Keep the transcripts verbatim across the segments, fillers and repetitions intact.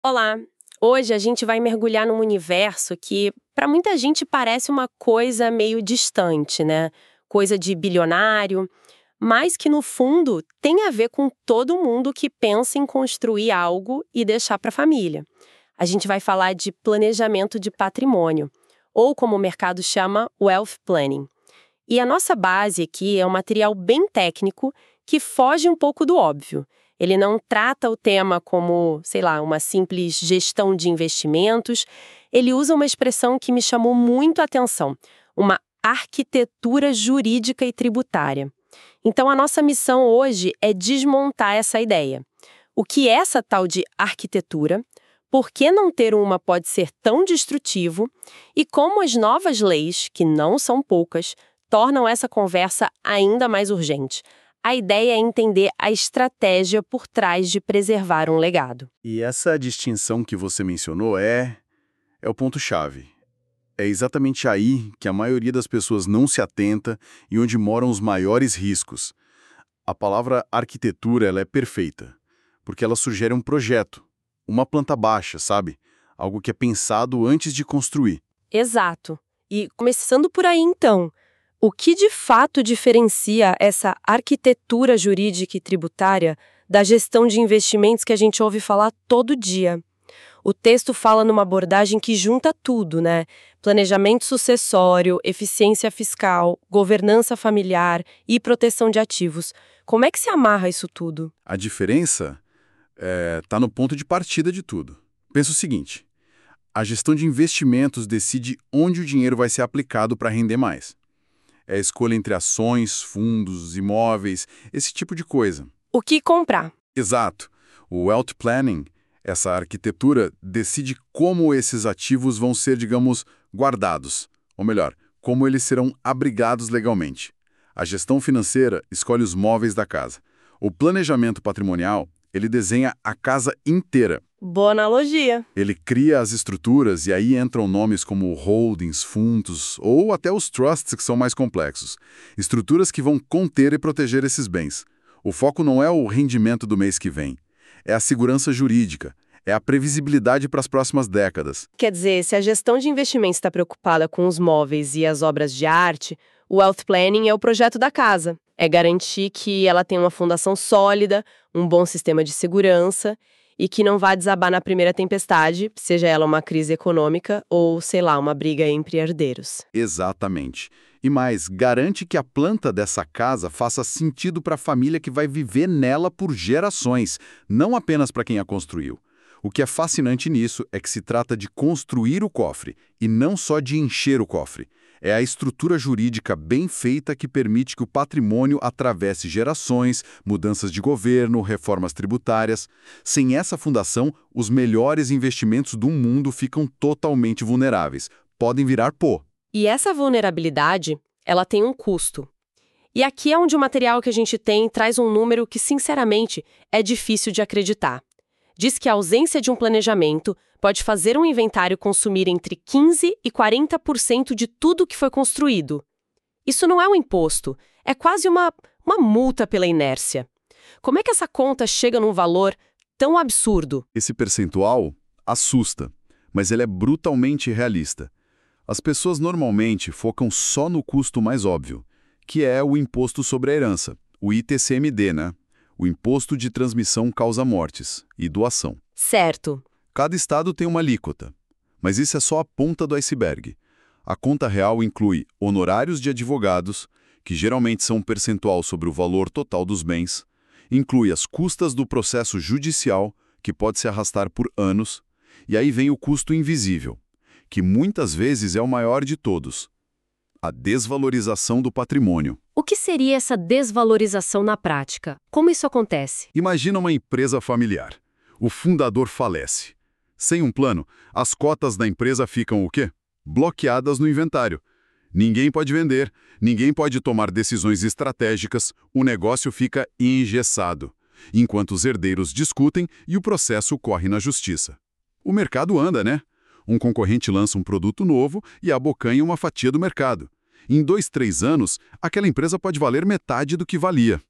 Olá! Hoje a gente vai mergulhar num universo que, para muita gente, parece uma coisa meio distante, né? Coisa de bilionário, mas que no fundo tem a ver com todo mundo que pensa em construir algo e deixar para a família. A gente vai falar de planejamento de patrimônio, ou como o mercado chama, wealth planning. E a nossa base aqui é um material bem técnico que foge um pouco do óbvio. Ele não trata o tema como, sei lá, uma simples gestão de investimentos. Ele usa uma expressão que me chamou muito a atenção, uma arquitetura jurídica e tributária. Então, a nossa missão hoje é desmontar essa ideia. O que é essa tal de arquitetura? Por que não ter uma pode ser tão destrutivo? E como as novas leis, que não são poucas, tornam essa conversa ainda mais urgente. A ideia é entender a estratégia por trás de preservar um legado. E essa distinção que você mencionou é, é o ponto-chave. É exatamente aí que a maioria das pessoas não se atenta e onde moram os maiores riscos. A palavra arquitetura ela é perfeita, porque ela sugere um projeto, uma planta baixa, sabe? Algo que é pensado antes de construir. Exato. E começando por aí então, o que de fato diferencia essa arquitetura jurídica e tributária da gestão de investimentos que a gente ouve falar todo dia? O texto fala numa abordagem que junta tudo, né? Planejamento sucessório, eficiência fiscal, governança familiar e proteção de ativos. Como é que se amarra isso tudo? A diferença está no ponto de partida de tudo. Pensa o seguinte, a gestão de investimentos decide onde o dinheiro vai ser aplicado para render mais. É a escolha entre ações, fundos, imóveis, esse tipo de coisa. O que comprar? Exato. O wealth planning, essa arquitetura, decide como esses ativos vão ser, digamos, guardados. Ou melhor, como eles serão abrigados legalmente. A gestão financeira escolhe os móveis da casa. O planejamento patrimonial, ele desenha a casa inteira. Boa analogia. Ele cria as estruturas e aí entram nomes como holdings, fundos ou até os trusts que são mais complexos. Estruturas que vão conter e proteger esses bens. O foco não é o rendimento do mês que vem. É a segurança jurídica. É a previsibilidade para as próximas décadas. Quer dizer, se a gestão de investimentos está preocupada com os móveis e as obras de arte, o wealth planning é o projeto da casa. É garantir que ela tenha uma fundação sólida, um bom sistema de segurança e que não vá desabar na primeira tempestade, seja ela uma crise econômica ou, sei lá, uma briga entre herdeiros. Exatamente. E mais, garante que a planta dessa casa faça sentido para a família que vai viver nela por gerações, não apenas para quem a construiu. O que é fascinante nisso é que se trata de construir o cofre, e não só de encher o cofre. É a estrutura jurídica bem feita que permite que o patrimônio atravesse gerações, mudanças de governo, reformas tributárias. Sem essa fundação, os melhores investimentos do mundo ficam totalmente vulneráveis. Podem virar pó. E essa vulnerabilidade, ela tem um custo. E aqui é onde o material que a gente tem traz um número que, sinceramente, é difícil de acreditar. Diz que a ausência de um planejamento pode fazer um inventário consumir entre quinze e quarenta por cento de tudo que foi construído. Isso não é um imposto, é quase uma, uma multa pela inércia. Como é que essa conta chega num valor tão absurdo? Esse percentual assusta, mas ele é brutalmente realista. As pessoas normalmente focam só no custo mais óbvio, que é o imposto sobre a herança, o I T C M D, né? O Imposto de Transmissão Causa-Mortes e Doação. Certo. Cada estado tem uma alíquota, mas isso é só a ponta do iceberg. A conta real inclui honorários de advogados, que geralmente são um percentual sobre o valor total dos bens, inclui as custas do processo judicial, que pode se arrastar por anos, e aí vem o custo invisível, que muitas vezes é o maior de todos, a desvalorização do patrimônio. O que seria essa desvalorização na prática? Como isso acontece? Imagina uma empresa familiar. O fundador falece. Sem um plano, as cotas da empresa ficam o quê? Bloqueadas no inventário. Ninguém pode vender, ninguém pode tomar decisões estratégicas, o negócio fica engessado, enquanto os herdeiros discutem e o processo corre na justiça. O mercado anda, né? Um concorrente lança um produto novo e abocanha uma fatia do mercado. Em dois, três anos, aquela empresa pode valer metade do que valia.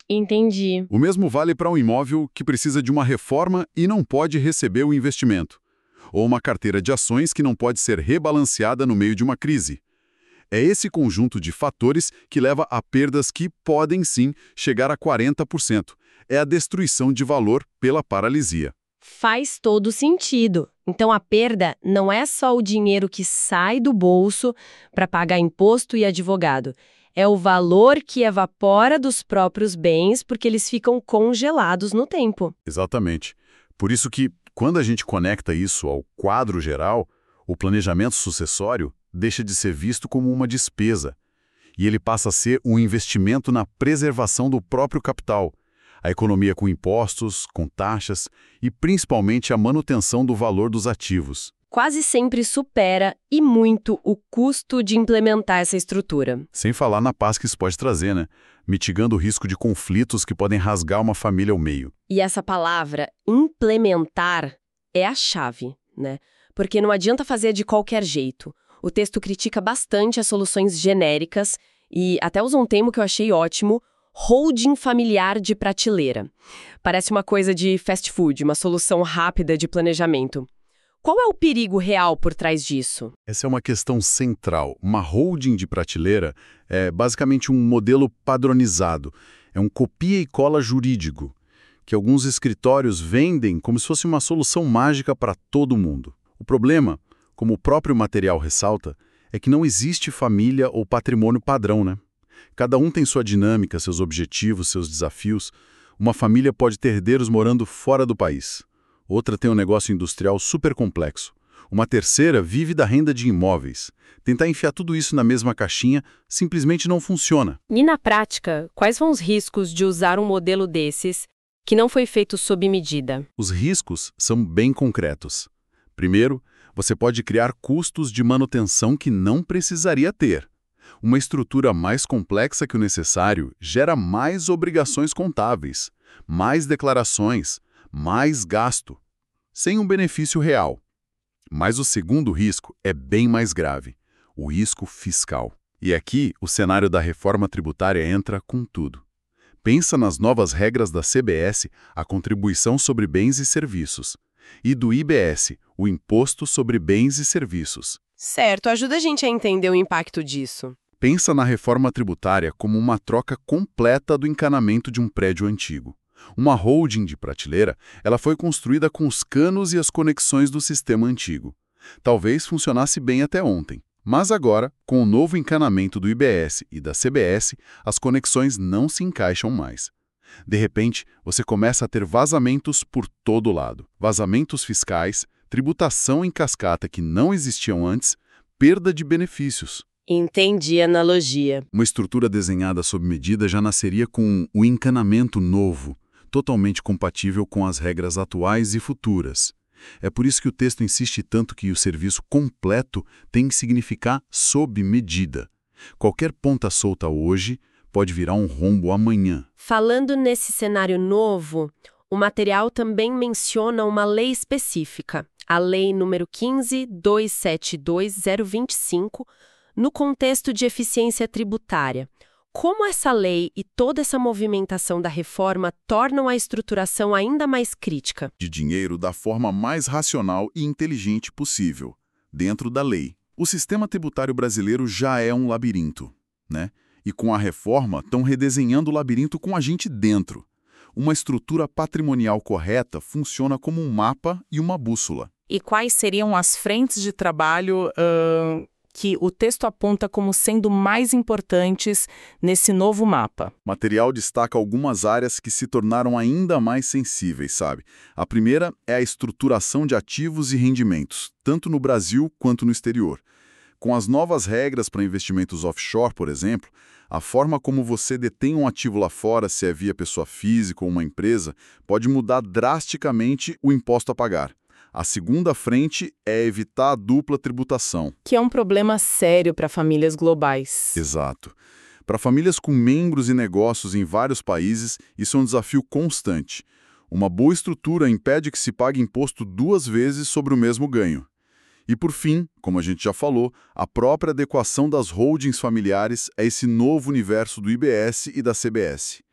Entendi. O mesmo vale para um imóvel que precisa de uma reforma e não pode receber o investimento, ou uma carteira de ações que não pode ser rebalanceada no meio de uma crise. É esse conjunto de fatores que leva a perdas que podem sim chegar a quarenta por cento. É a destruição de valor pela paralisia. Faz todo sentido. Então a perda não é só o dinheiro que sai do bolso para pagar imposto e advogado. É o valor que evapora dos próprios bens porque eles ficam congelados no tempo. Exatamente. Por isso que, quando a gente conecta isso ao quadro geral, o planejamento sucessório deixa de ser visto como uma despesa, e ele passa a ser um investimento na preservação do próprio capital, a economia com impostos, com taxas e principalmente a manutenção do valor dos ativos. Quase sempre supera e muito o custo de implementar essa estrutura. Sem falar na paz que isso pode trazer, né? Mitigando o risco de conflitos que podem rasgar uma família ao meio. E essa palavra, implementar, é a chave, né? Porque não adianta fazer de qualquer jeito. O texto critica bastante as soluções genéricas e até usa um termo que eu achei ótimo, holding familiar de prateleira. Parece uma coisa de fast food, uma solução rápida de planejamento. Qual é o perigo real por trás disso? Essa é uma questão central. Uma holding de prateleira é basicamente um modelo padronizado. É um copia e cola jurídico, que alguns escritórios vendem como se fosse uma solução mágica para todo mundo. O problema, como o próprio material ressalta, é que não existe família ou patrimônio padrão, né? Cada um tem sua dinâmica, seus objetivos, seus desafios. Uma família pode ter herdeiros morando fora do país. Outra tem um negócio industrial super complexo. Uma terceira vive da renda de imóveis. Tentar enfiar tudo isso na mesma caixinha simplesmente não funciona. E na prática, quais são os riscos de usar um modelo desses que não foi feito sob medida? Os riscos são bem concretos. Primeiro, você pode criar custos de manutenção que não precisaria ter. Uma estrutura mais complexa que o necessário gera mais obrigações contábeis, mais declarações, mais gasto, sem um benefício real. Mas o segundo risco é bem mais grave, o risco fiscal. E aqui o cenário da reforma tributária entra com tudo. Pensa nas novas regras da C B S, a contribuição sobre bens e serviços, e do I B S, o Imposto sobre Bens e Serviços. Certo, ajuda a gente a entender o impacto disso. Pensa na reforma tributária como uma troca completa do encanamento de um prédio antigo. Uma holding de prateleira, ela foi construída com os canos e as conexões do sistema antigo. Talvez funcionasse bem até ontem. Mas agora, com o novo encanamento do I B S e da C B S, as conexões não se encaixam mais. De repente, você começa a ter vazamentos por todo lado. Vazamentos fiscais, tributação em cascata que não existiam antes, perda de benefícios. Entendi a analogia. Uma estrutura desenhada sob medida já nasceria com o encanamento novo, totalmente compatível com as regras atuais e futuras. É por isso que o texto insiste tanto que o serviço completo tem que significar sob medida. Qualquer ponta solta hoje pode virar um rombo amanhã. Falando nesse cenário novo, o material também menciona uma lei específica, a Lei número quinze mil duzentos e setenta e dois ponto zero vinte e cinco, no contexto de eficiência tributária. Como essa lei e toda essa movimentação da reforma tornam a estruturação ainda mais crítica? De dinheiro da forma mais racional e inteligente possível, dentro da lei. O sistema tributário brasileiro já é um labirinto, né? E com a reforma estão redesenhando o labirinto com a gente dentro. Uma estrutura patrimonial correta funciona como um mapa e uma bússola. E quais seriam as frentes de trabalho uh, que o texto aponta como sendo mais importantes nesse novo mapa? O material destaca algumas áreas que se tornaram ainda mais sensíveis, sabe? A primeira é a estruturação de ativos e rendimentos, tanto no Brasil quanto no exterior. Com as novas regras para investimentos offshore, por exemplo, a forma como você detém um ativo lá fora, se é via pessoa física ou uma empresa, pode mudar drasticamente o imposto a pagar. A segunda frente é evitar a dupla tributação. Que é um problema sério para famílias globais. Exato. Para famílias com membros e negócios em vários países, isso é um desafio constante. Uma boa estrutura impede que se pague imposto duas vezes sobre o mesmo ganho. E por fim, como a gente já falou, a própria adequação das holdings familiares a esse novo universo do I B S e da C B S.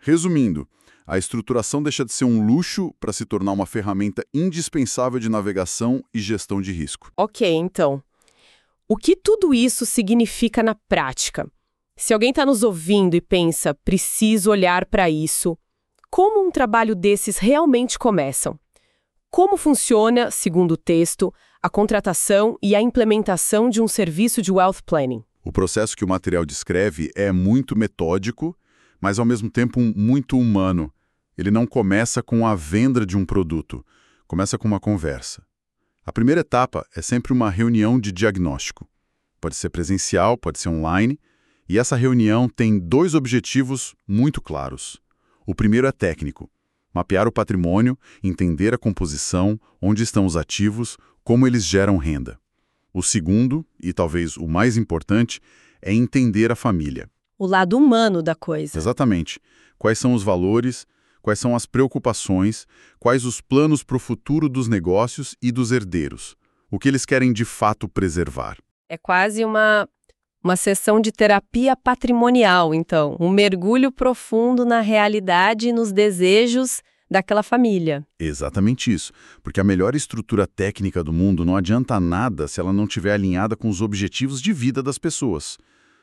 Resumindo, a estruturação deixa de ser um luxo para se tornar uma ferramenta indispensável de navegação e gestão de risco. Ok, então. O que tudo isso significa na prática? Se alguém está nos ouvindo e pensa, preciso olhar para isso, como um trabalho desses realmente começam? Como funciona, segundo o texto, a contratação e a implementação de um serviço de Wealth Planning? O processo que o material descreve é muito metódico, mas ao mesmo tempo muito humano. Ele não começa com a venda de um produto, começa com uma conversa. A primeira etapa é sempre uma reunião de diagnóstico. Pode ser presencial, pode ser online, e essa reunião tem dois objetivos muito claros. O primeiro é técnico: mapear o patrimônio, entender a composição, onde estão os ativos, como eles geram renda. O segundo, e talvez o mais importante, é entender a família. O lado humano da coisa. Exatamente. Quais são os valores, quais são as preocupações, quais os planos para o futuro dos negócios e dos herdeiros. O que eles querem de fato preservar. É quase uma, uma sessão de terapia patrimonial, então. Um mergulho profundo na realidade e nos desejos daquela família. Exatamente isso. Porque a melhor estrutura técnica do mundo não adianta nada se ela não estiver alinhada com os objetivos de vida das pessoas.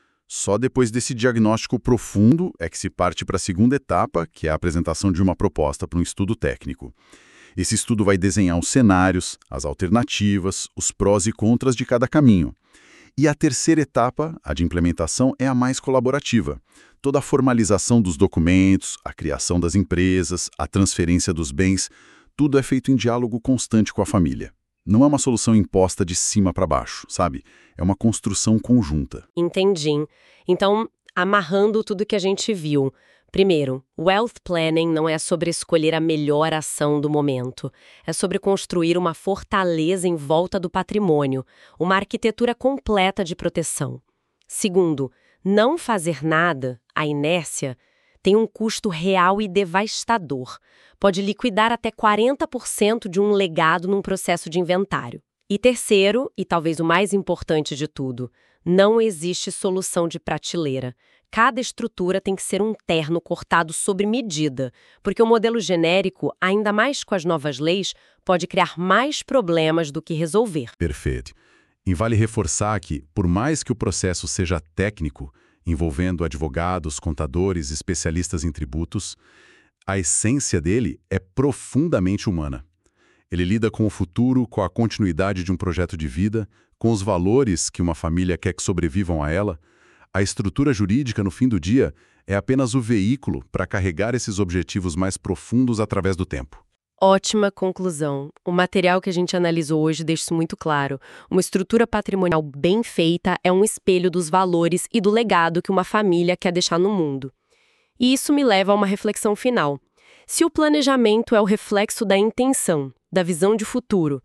Só depois desse diagnóstico profundo é que se parte para a segunda etapa, que é a apresentação de uma proposta para um estudo técnico. Esse estudo vai desenhar os cenários, as alternativas, os prós e contras de cada caminho. E a terceira etapa, a de implementação, é a mais colaborativa. Toda a formalização dos documentos, a criação das empresas, a transferência dos bens, tudo é feito em diálogo constante com a família. Não é uma solução imposta de cima para baixo, sabe? É uma construção conjunta. Entendi. Então, amarrando tudo que a gente viu. Primeiro, Wealth Planning não é sobre escolher a melhor ação do momento. É sobre construir uma fortaleza em volta do patrimônio, uma arquitetura completa de proteção. Segundo, não fazer nada, a inércia, tem um custo real e devastador. Pode liquidar até quarenta por cento de um legado num processo de inventário. E terceiro, e talvez o mais importante de tudo, não existe solução de prateleira. Cada estrutura tem que ser um terno cortado sob medida, porque o modelo genérico, ainda mais com as novas leis, pode criar mais problemas do que resolver. Perfeito. E vale reforçar que, por mais que o processo seja técnico, envolvendo advogados, contadores, especialistas em tributos, a essência dele é profundamente humana. Ele lida com o futuro, com a continuidade de um projeto de vida, com os valores que uma família quer que sobrevivam a ela. A estrutura jurídica, no fim do dia, é apenas o veículo para carregar esses objetivos mais profundos através do tempo. Ótima conclusão. O material que a gente analisou hoje deixa isso muito claro. Uma estrutura patrimonial bem feita é um espelho dos valores e do legado que uma família quer deixar no mundo. E isso me leva a uma reflexão final. Se o planejamento é o reflexo da intenção, da visão de futuro,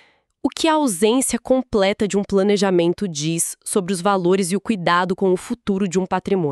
o que a ausência completa de um planejamento diz sobre os valores e o cuidado com o futuro de um patrimônio?